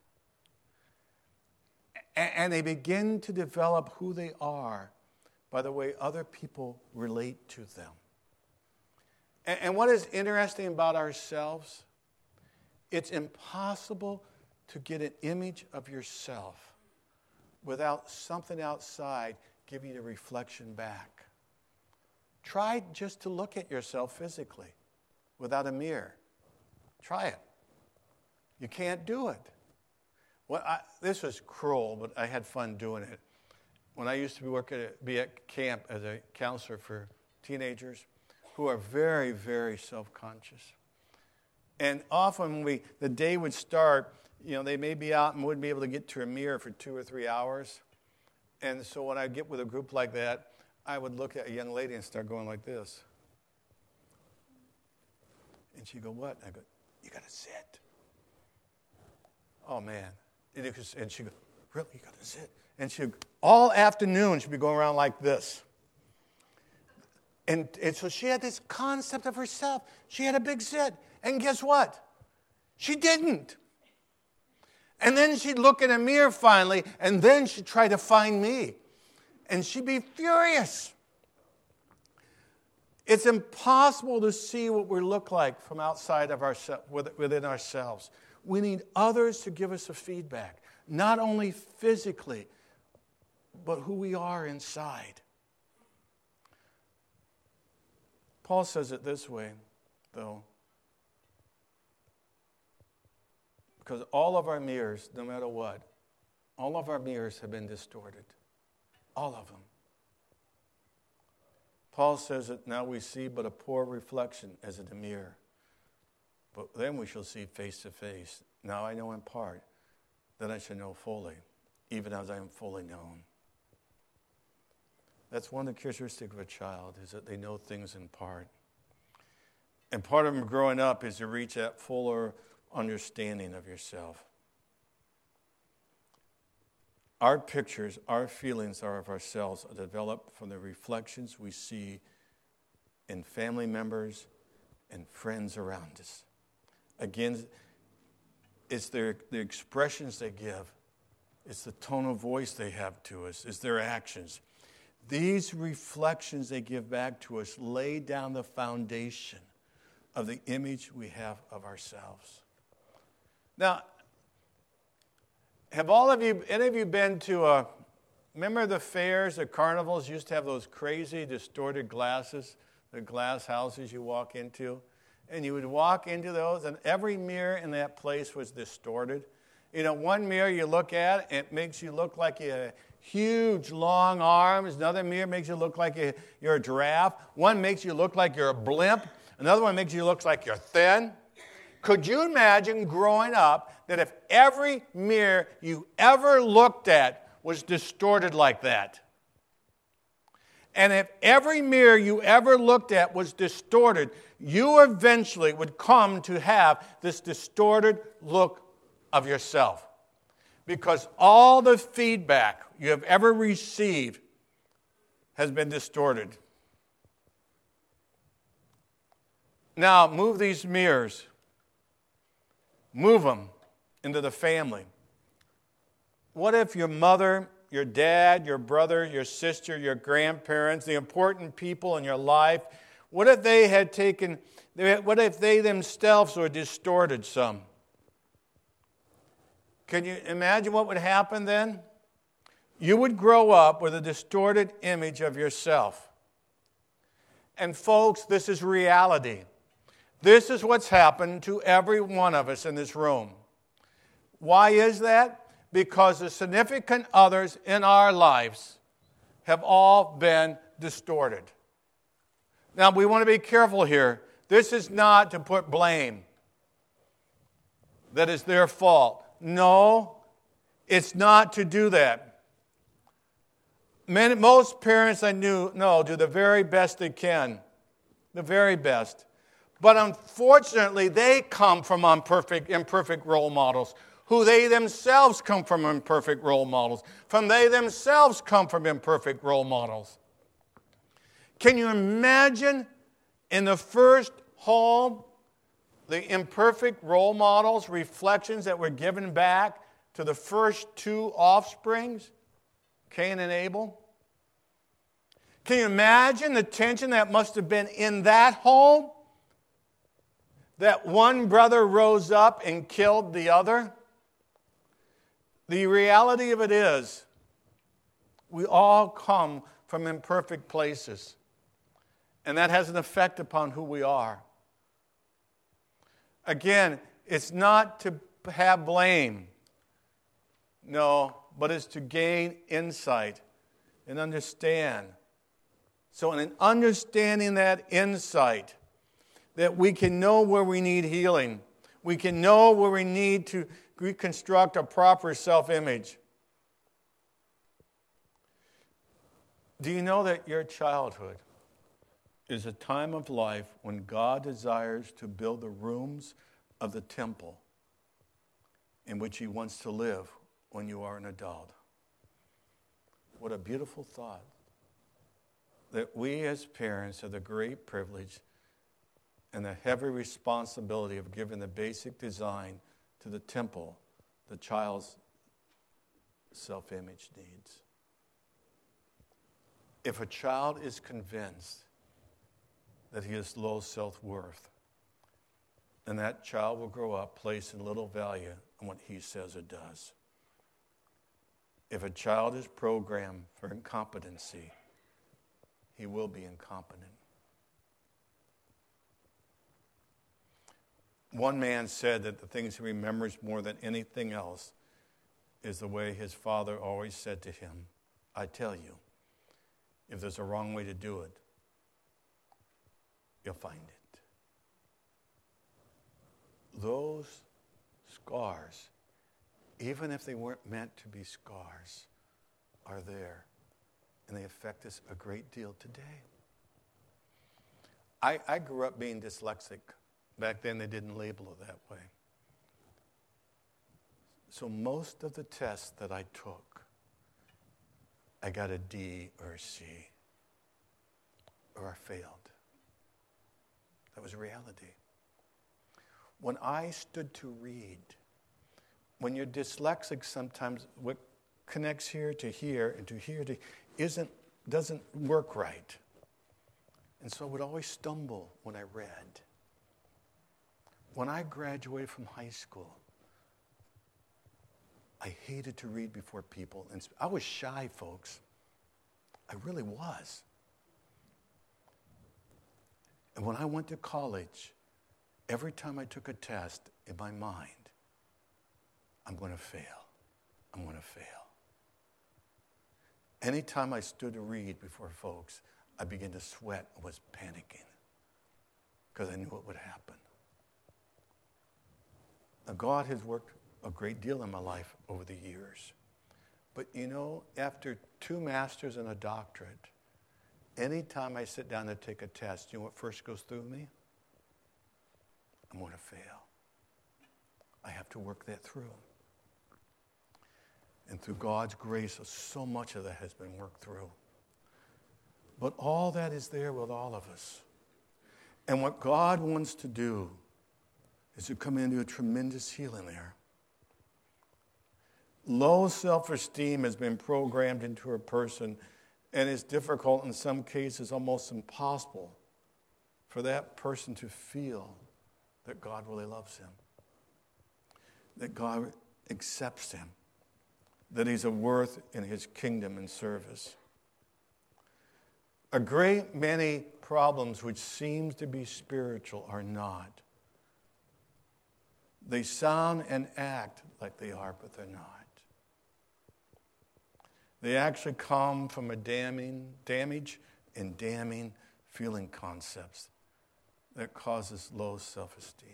And, and they begin to develop who they are by the way other people relate to them. And, and what is interesting about ourselves, it's impossible to get an image of yourself without something outside giving you a reflection back. Try just to look at yourself physically without a mirror. Try it. You can't do it. Well, I, this was cruel, but I had fun doing it. When I used to be working at, be at camp as a counselor for teenagers who are very, very self-conscious. And often when we, the day would start, you know, they may be out and wouldn't be able to get to a mirror for two or three hours. And so when I get with a group like that, I would look at a young lady and start going like this. And she'd go, what? I go, you got to sit. Oh, man. And she'd go, really? You got to sit? And she'd, all afternoon, she'd be going around like this. And, and so she had this concept of herself. She had a big sit. And guess what? She didn't. And then she'd look in a mirror finally, and then she'd try to find me. And she'd be furious. It's impossible to see what we look like from outside of ourselves, within ourselves. We need others to give us a feedback, not only physically, but who we are inside. Paul says it this way, though. Because all of our mirrors, no matter what, all of our mirrors have been distorted. All of them. Paul says that now we see but a poor reflection as in a mirror. But then we shall see face to face. Now I know in part, then I shall know fully, even as I am fully known. That's one of the characteristics of a child, is that they know things in part. And part of them growing up is to reach that fuller understanding of yourself. Our pictures, our feelings are of ourselves are developed from the reflections we see in family members and friends around us. Again, it's their the expressions they give. It's the tone of voice they have to us. It's their actions. These reflections they give back to us lay down the foundation of the image we have of ourselves. Now, have all of you, any of you been to a, remember the fairs, the carnivals used to have those crazy distorted glasses, the glass houses you walk into? And you would walk into those, and every mirror in that place was distorted. You know, one mirror you look at, it makes you look like you have huge, long arms. Another mirror makes you look like you're a giraffe. One makes you look like you're a blimp. Another one makes you look like you're thin. Could you imagine growing up that if every mirror you ever looked at was distorted like that? And if every mirror you ever looked at was distorted, you eventually would come to have this distorted look of yourself. Because all the feedback you have ever received has been distorted. Now, move these mirrors. Move them into the family. What if your mother, your dad, your brother, your sister, your grandparents, the important people in your life, what if they had taken, what if they themselves were distorted some? Can you imagine what would happen then? You would grow up with a distorted image of yourself. And folks, this is reality. This is what's happened to every one of us in this room. Why is that? Because the significant others in our lives have all been distorted. Now, we want to be careful here. This is not to put blame that it's their fault. No, it's not to do that. Many, most parents I knew know do the very best they can, the very best. But unfortunately, they come from imperfect, imperfect role models, who they themselves come from imperfect role models. From they themselves come from imperfect role models. Can you imagine in the first home the imperfect role models, reflections that were given back to the first two offsprings, Cain and Abel? Can you imagine the tension that must have been in that home? That one brother rose up and killed the other? The reality of it is, we all come from imperfect places. And that has an effect upon who we are. Again, it's not to have blame. No, but it's to gain insight and understand. So in understanding that insight, that we can know where we need healing. We can know where we need to reconstruct a proper self-image. Do you know that your childhood is a time of life when God desires to build the rooms of the temple in which He wants to live when you are an adult? What a beautiful thought. That we as parents have the great privilege and the heavy responsibility of giving the basic design to the temple the child's self-image needs. If a child is convinced that he has low self-worth, then that child will grow up placing little value on what he says or does. If a child is programmed for incompetency, he will be incompetent. One man said that the things he remembers more than anything else is the way his father always said to him, I tell you, if there's a wrong way to do it, you'll find it. Those scars, even if they weren't meant to be scars, are there, and they affect us a great deal today. I, I grew up being dyslexic. Back then, they didn't label it that way. So most of the tests that I took, I got a D or a C, or I failed. That was reality. When I stood to read, when you're dyslexic, sometimes what connects here to here and to here to isn't doesn't work right. And so I would always stumble when I read. When I graduated from high school, I hated to read before people. And I was shy, folks. I really was. And when I went to college, every time I took a test in my mind, I'm going to fail. I'm going to fail. Anytime I stood to read before folks, I began to sweat and was panicking because I knew what would happen. Now, God has worked a great deal in my life over the years. But you know, after two masters and a doctorate, Anytime I sit down to take a test, you know what first goes through me? I'm going to fail. I have to work that through. And through God's grace, so much of that has been worked through. But all that is there with all of us. And what God wants to do is to come into a tremendous healing there. Low self-esteem has been programmed into a person, and it's difficult, in some cases, almost impossible for that person to feel that God really loves him, that God accepts him, that he's a worth in his kingdom and service. A great many problems which seem to be spiritual are not. They sound and act like they are, but they're not. They actually come from a damning, damage and damning feeling concepts that causes low self-esteem.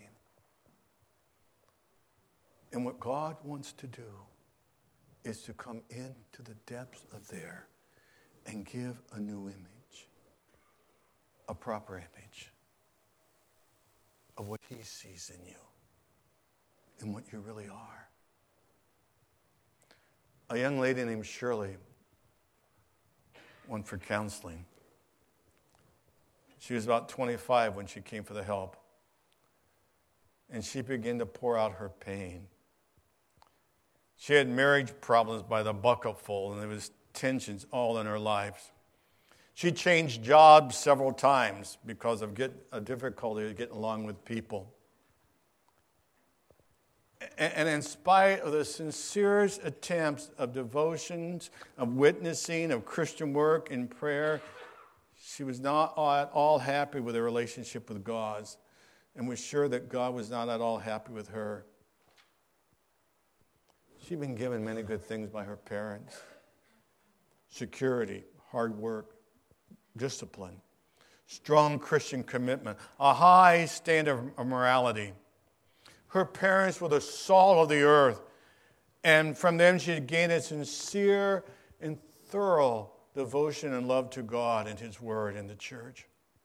And what God wants to do is to come into the depths of there and give a new image, a proper image of what he sees in you and what you really are. A young lady named Shirley went for counseling. She was about twenty-five when she came for the help. And she began to pour out her pain. She had marriage problems by the bucketful, and there was tensions all in her life. She changed jobs several times because of get, a difficulty of getting along with people. And in spite of the sincerest attempts of devotions, of witnessing, of Christian work and prayer, she was not at all happy with her relationship with God, and was sure that God was not at all happy with her. She'd been given many good things by her parents: security, hard work, discipline, strong Christian commitment, a high standard of morality. Her parents were the salt of the earth, and from them she had gained a sincere and thorough devotion and love to God and his word and the church.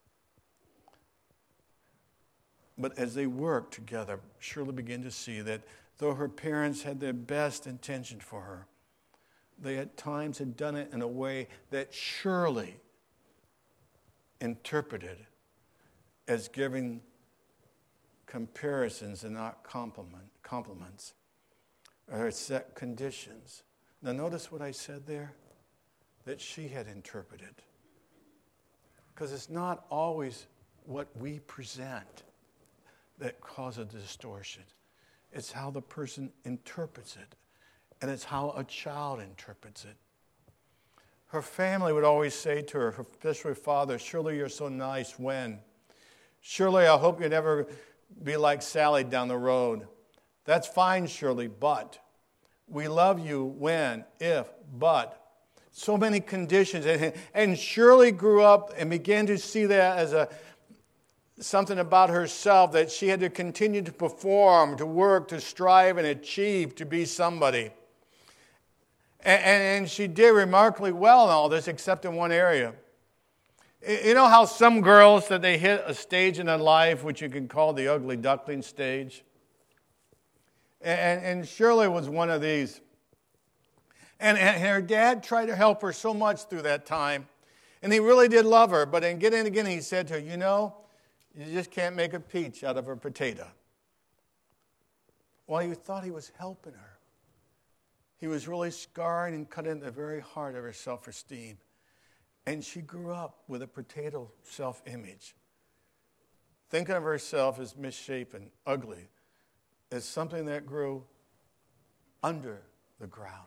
But as they worked together, Shirley began to see that though her parents had their best intention for her, they at times had done it in a way that Shirley interpreted as giving comparisons and not compliment, compliments, or set conditions. Now notice what I said there, that she had interpreted. Because it's not always what we present that causes the distortion. It's how the person interprets it, and it's how a child interprets it. Her family would always say to her, especially her father, "Shirley, you're so nice when? Shirley, I hope you never be like Sally down the road." That's fine, Shirley, but we love you when, if, but. So many conditions. And, and Shirley grew up and began to see that as a something about herself, that she had to continue to perform, to work, to strive and achieve, to be somebody. And, and, and she did remarkably well in all this, except in one area. You know how some girls, that they hit a stage in their life which you can call the ugly duckling stage? And, and Shirley was one of these. And, and her dad tried to help her so much through that time. And he really did love her. But again and again he said to her, you know, you just can't make a peach out of a potato. Well, he thought he was helping her. He was really scarring and cutting at the very heart of her self-esteem. And she grew up with a potato self-image, thinking of herself as misshapen, ugly, as something that grew under the ground.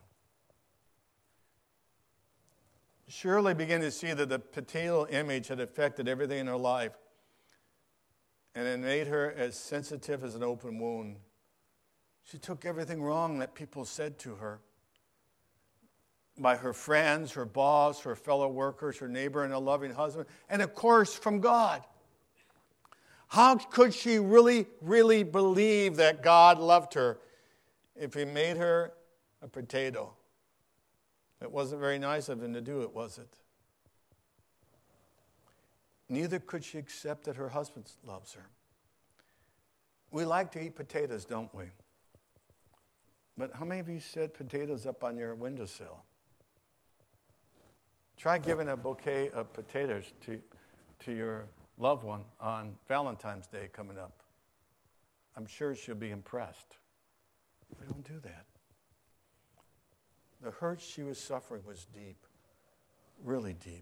Shirley began to see that the potato image had affected everything in her life, and it made her as sensitive as an open wound. She took everything wrong that people said to her, by her friends, her boss, her fellow workers, her neighbor, and a loving husband, and of course from God. How could she really, really believe that God loved her if he made her a potato? It wasn't very nice of him to do it, was it? Neither could she accept that her husband loves her. We like to eat potatoes, don't we? But how many of you set potatoes up on your windowsill? Try giving a bouquet of potatoes to, to your loved one on Valentine's Day coming up. I'm sure she'll be impressed. We don't do that. The hurt she was suffering was deep, really deep.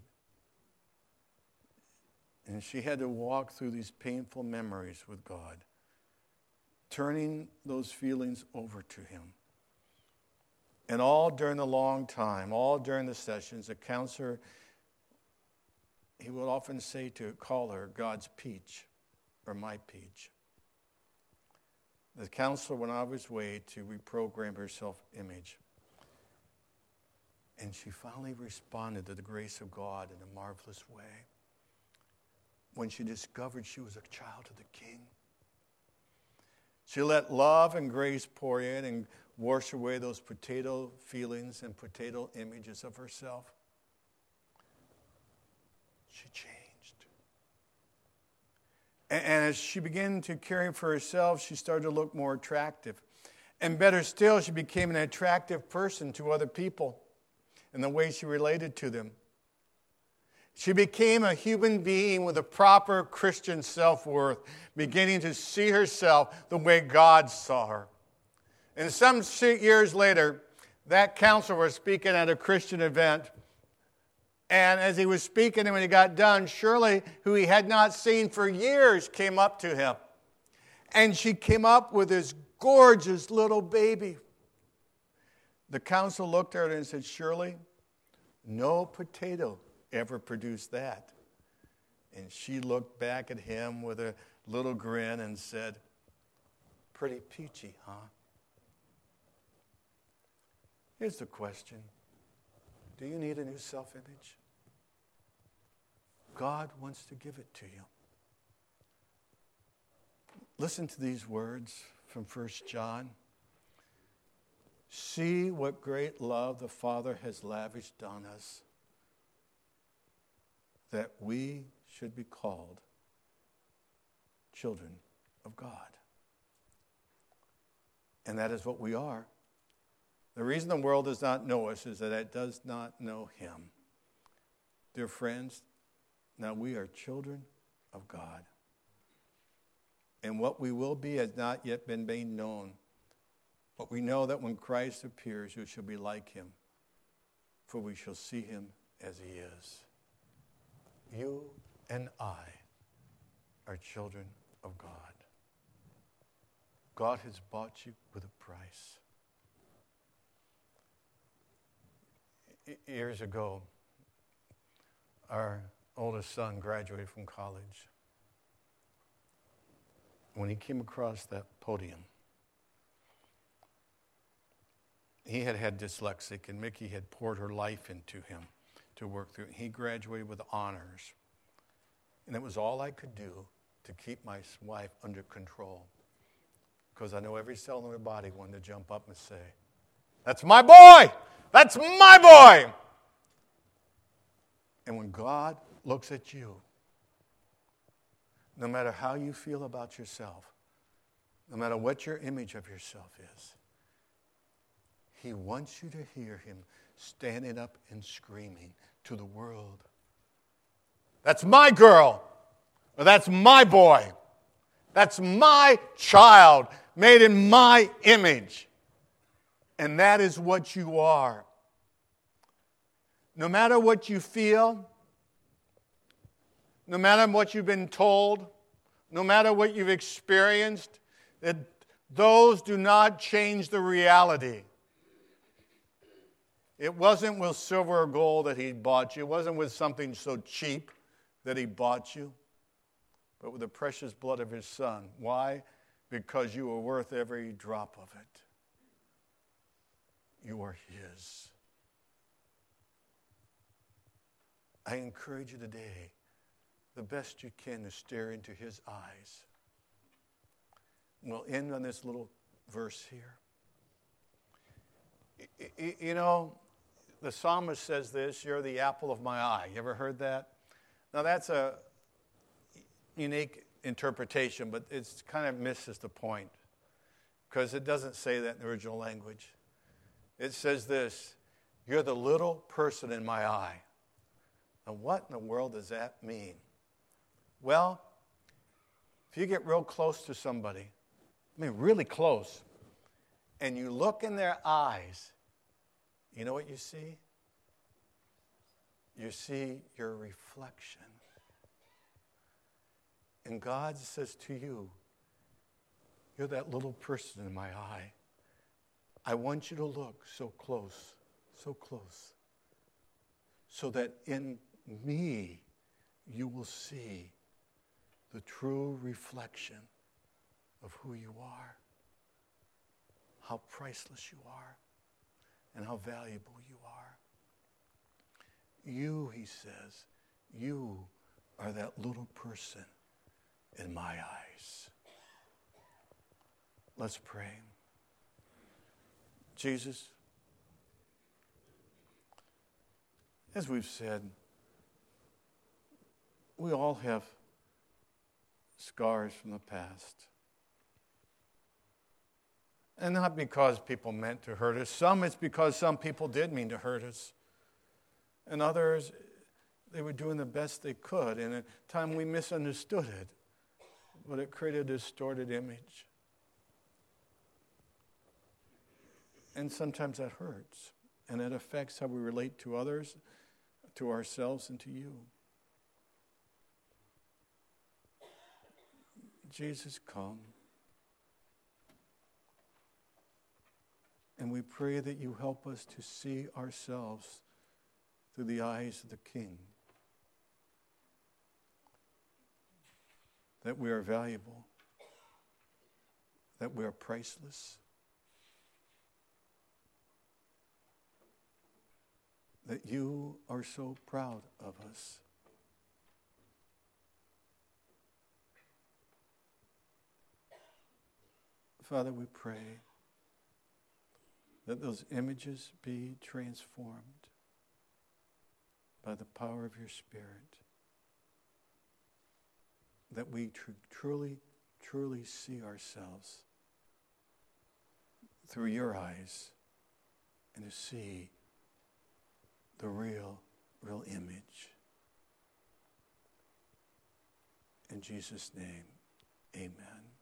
And she had to walk through these painful memories with God, turning those feelings over to him. And all during the long time, all during the sessions, the counselor, he would often say to call her God's peach or my peach. The counselor went out of his way to reprogram her self-image. And she finally responded to the grace of God in a marvelous way when she discovered she was a child of the King. She let love and grace pour in and wash away those potato feelings and potato images of herself. She changed. And, and as she began to care for herself, she started to look more attractive. And better still, she became an attractive person to other people in the way she related to them. She became a human being with a proper Christian self-worth, beginning to see herself the way God saw her. And some years later, that counselor was speaking at a Christian event. And as he was speaking, and when he got done, Shirley, who he had not seen for years, came up to him. And she came up with this gorgeous little baby. The counselor looked at her and said, Shirley, no potato ever produced that. And she looked back at him with a little grin and said, pretty peachy, huh? Here's the question. Do you need a new self-image? God wants to give it to you. Listen to these words from First John. See what great love the Father has lavished on us, that we should be called children of God. And that is what we are. The reason the world does not know us is that it does not know him. Dear friends, now we are children of God. And what we will be has not yet been made known. But we know that when Christ appears, we shall be like him, for we shall see him as he is. You and I are children of God. God has bought you with a price. Years ago, our oldest son graduated from college. When he came across that podium, he had had dyslexic, and Mickey had poured her life into him to work through. He graduated with honors. And it was all I could do to keep my wife under control. Because I know every cell in her body wanted to jump up and say, that's my boy! That's my boy! And when God looks at you, no matter how you feel about yourself, no matter what your image of yourself is, he wants you to hear him standing up and screaming to the world, that's my girl, or that's my boy, that's my child, made in my image. And that is what you are. No matter what you feel, no matter what you've been told, no matter what you've experienced, that those do not change the reality. It wasn't with silver or gold that he bought you. It wasn't with something so cheap that he bought you, but with the precious blood of his Son. Why? Because you were worth every drop of it. You are his. I encourage you today, the best you can, to stare into his eyes. We'll end on this little verse here. You know, the psalmist says this, you're the apple of my eye. You ever heard that? Now that's a unique interpretation, but it kind of misses the point because it doesn't say that in the original language. It says this, you're the little person in my eye. Now, what in the world does that mean? Well, if you get real close to somebody, I mean really close, and you look in their eyes, you know what you see? You see your reflection. And God says to you, you're that little person in my eye. I want you to look so close, so close, so that in me you will see the true reflection of who you are, how priceless you are, and how valuable you are. You, he says, you are that little person in my eyes. Let's pray. Jesus, as we've said, we all have scars from the past. And not because people meant to hurt us. Some it's because some people did mean to hurt us. And others, they were doing the best they could. And at the time we misunderstood it, but it created a distorted image. And sometimes that hurts. And it affects how we relate to others, to ourselves, and to you. Jesus, come. And we pray that you help us to see ourselves through the eyes of the King. That we are valuable. That we are priceless. That you are so proud of us. Father, we pray that those images be transformed by the power of your Spirit. That we tr- truly, truly see ourselves through your eyes and to see the real, real image. In Jesus' name, amen.